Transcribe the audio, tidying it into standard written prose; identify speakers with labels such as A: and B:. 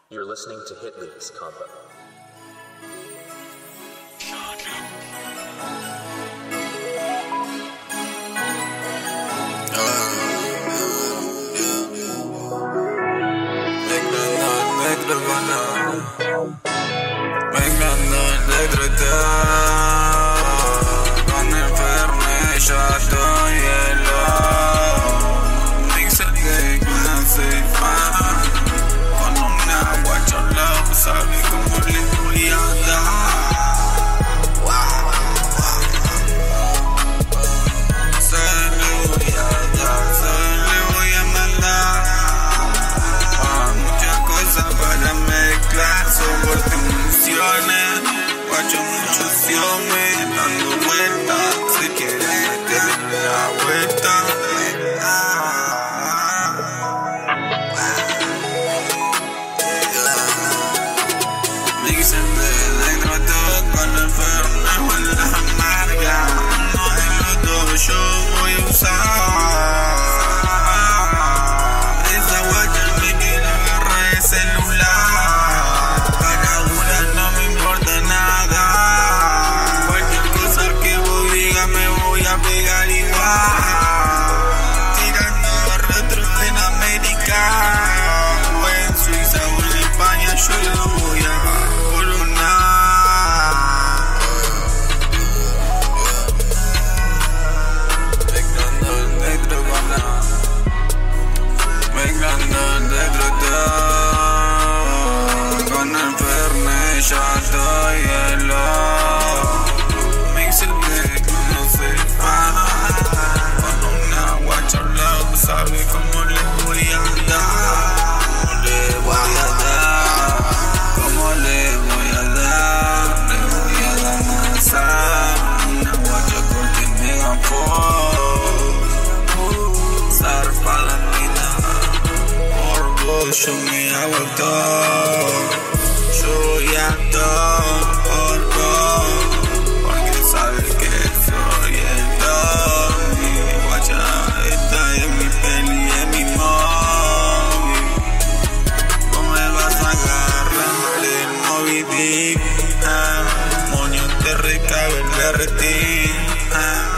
A: You're listening to Hit Leaks Combo.
B: Con el Fernet ya estoy helado. Mixtape me hace fan. Con una guacha al lado, sabe cómo le voy a dar. Se le voy a dar, se le voy a mandar. Muchas cosas para mezclar, soporte emociones. Guacho mucho siome, dando vueltas. Si quieres meterle la vuelta. Dicen de electrodo con el Fernet o en las amargas. No es lo todo, yo voy a usar. Esa guacha en mi vida agarra el celular. Para una no me importa nada. Cualquier cosa que vos digas me voy a pegar igual. Tirando retro en América o en Suiza o en España, yo lo voy a coronar. Mezclando el negro con la, mezclando el negro todo. Con el Fernet ya estoy helado. Mixtape no se para. Con una guacha al lado, sabe cómo le voy a dar. Le voy a dar, cómo le voy a dar. Le voy a dar masa. Una guacha corte megafon. Zarpada mina. Por vos yo me hago todo. Yo voy a todo por vos, porque sabes que soy el todo. Mi guacha esta es mi peli, es mi móvil. Vos me vas a agarrar el Moby Dick. Moño te recabe el berretín.